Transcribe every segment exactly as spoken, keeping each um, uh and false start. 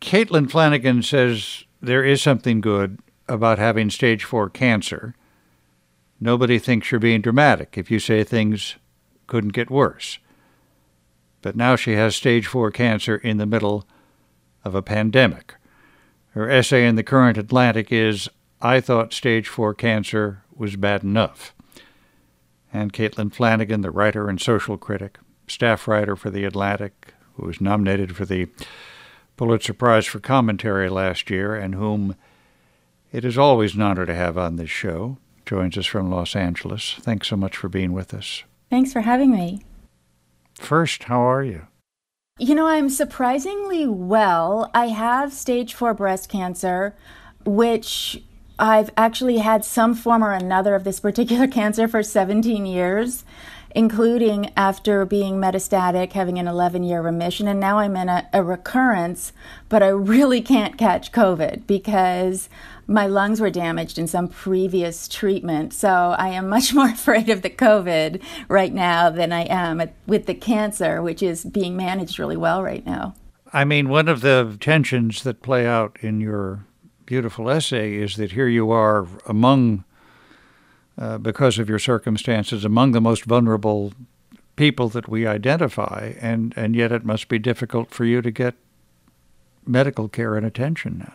Caitlin Flanagan says there is something good about having stage four cancer. Nobody thinks you're being dramatic if you say things couldn't get worse. But now she has stage four cancer in the middle of a pandemic. Her essay in the Current Atlantic is, I thought stage four cancer was bad enough. And Caitlin Flanagan, the writer and social critic, staff writer for The Atlantic, who was nominated for the Pulitzer Prize for Commentary last year, and whom it is always an honor to have on this show, joins us from Los Angeles. Thanks so much for being with us. Thanks for having me. First, how are you? You know, I'm surprisingly well. I have stage four breast cancer, which I've actually had some form or another of this particular cancer for seventeen years, including after being metastatic, having an eleven-year remission, and now I'm in a, a recurrence, but I really can't catch COVID because my lungs were damaged in some previous treatment. So I am much more afraid of the COVID right now than I am with the cancer, which is being managed really well right now. I mean, one of the tensions that play out in your beautiful essay is that here you are among, uh, because of your circumstances, among the most vulnerable people that we identify, and, and yet it must be difficult for you to get medical care and attention now.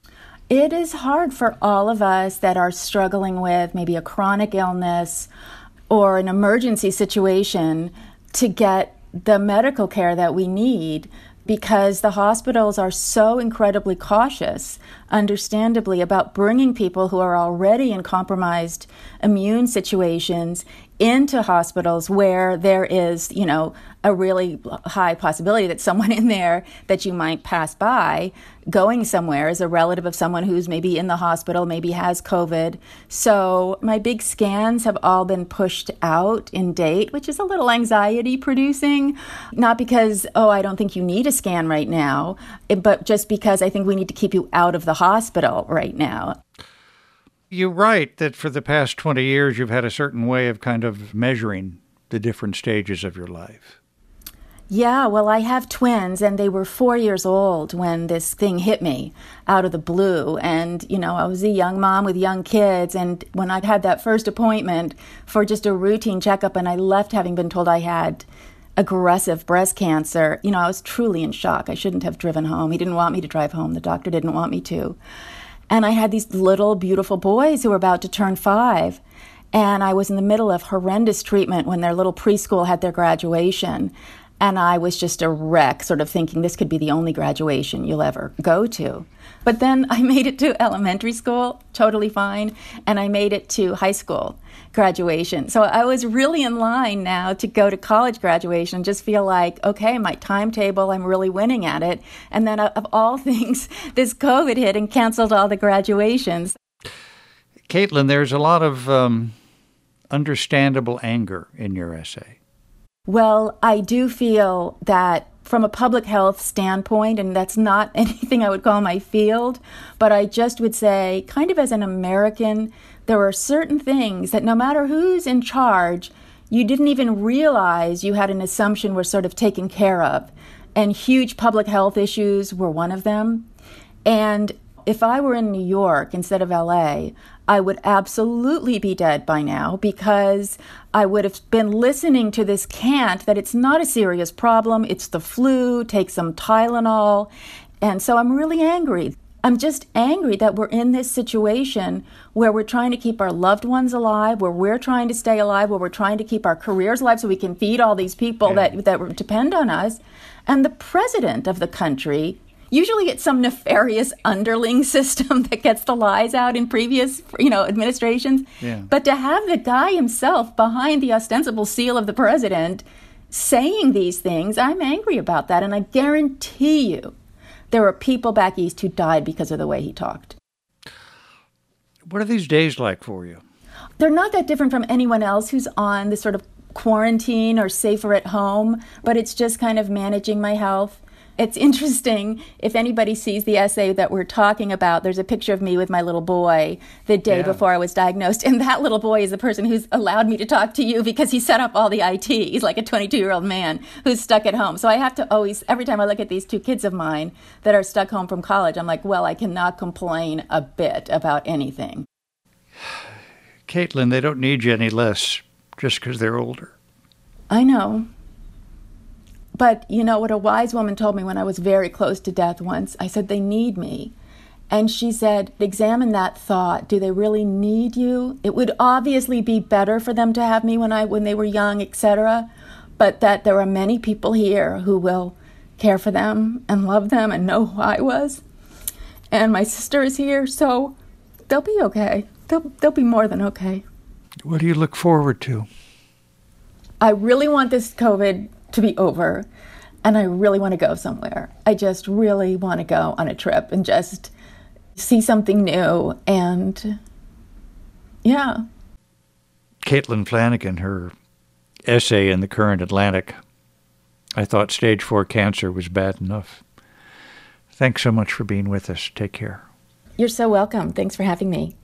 It is hard for all of us that are struggling with maybe a chronic illness or an emergency situation to get the medical care that we need, because the hospitals are so incredibly cautious, understandably, about bringing people who are already in compromised immune situations into hospitals where there is, you know, a really high possibility that someone in there that you might pass by going somewhere is a relative of someone who's maybe in the hospital, maybe has COVID. So my big scans have all been pushed out in date, which is a little anxiety producing, not because, oh, I don't think you need a scan right now, but just because I think we need to keep you out of the hospital right now. You write that for the past twenty years, you've had a certain way of kind of measuring the different stages of your life. Yeah, well, I have twins, and they were four years old when this thing hit me out of the blue. And, you know, I was a young mom with young kids. And when I had that first appointment for just a routine checkup, and I left having been told I had aggressive breast cancer, you know, I was truly in shock. I shouldn't have driven home. He didn't want me to drive home. The doctor didn't want me to. And I had these little beautiful boys who were about to turn five. And I was in the middle of horrendous treatment when their little preschool had their graduation. And I was just a wreck, sort of thinking this could be the only graduation you'll ever go to. But then I made it to elementary school, totally fine. And I made it to high school graduation. So I was really in line now to go to college graduation and just feel like, okay, my timetable, I'm really winning at it. And then of all things, this COVID hit and canceled all the graduations. Caitlin, there's a lot of um, understandable anger in your essay. Well, I do feel that from a public health standpoint, and that's not anything I would call my field, but I just would say, kind of as an American, there are certain things that no matter who's in charge, you didn't even realize you had an assumption were sort of taken care of. And huge public health issues were one of them. And if I were in New York instead of L A, I would absolutely be dead by now, because I would have been listening to this cant that it's not a serious problem, it's the flu, take some Tylenol. And so I'm really angry. I'm just angry that we're in this situation where we're trying to keep our loved ones alive, where we're trying to stay alive, where we're trying to keep our careers alive so we can feed all these people yeah. that, that depend on us. And the president of the country usually it's some nefarious underling system that gets the lies out in previous, you know, administrations. Yeah. But to have the guy himself behind the ostensible seal of the president saying these things, I'm angry about that. And I guarantee you there were people back east who died because of the way he talked. What are these days like for you? They're not that different from anyone else who's on this sort of quarantine or safer at home, but it's just kind of managing my health. it's interesting, if anybody sees the essay that we're talking about, there's a picture of me with my little boy the day yeah. before I was diagnosed. And that little boy is the person who's allowed me to talk to you because he set up all the I T. He's like a twenty-two-year-old man who's stuck at home. So I have to always, every time I look at these two kids of mine that are stuck home from college, I'm like, well, I cannot complain a bit about anything. Caitlin, they don't need you any less just because they're older. I know. But you know what a wise woman told me when I was very close to death once? I said, they need me. And she said, examine that thought. Do they really need you? It would obviously be better for them to have me when I when they were young, et cetera. But that there are many people here who will care for them and love them and know who I was. And my sister is here, so they'll be okay. They'll, they'll be more than okay. What do you look forward to? I really want this COVID to be over, and I really want to go somewhere. I just really want to go on a trip and just see something new, and yeah. Caitlin Flanagan, her essay in the Current Atlantic, I thought stage four cancer was bad enough. Thanks so much for being with us. Take care. You're so welcome. Thanks for having me.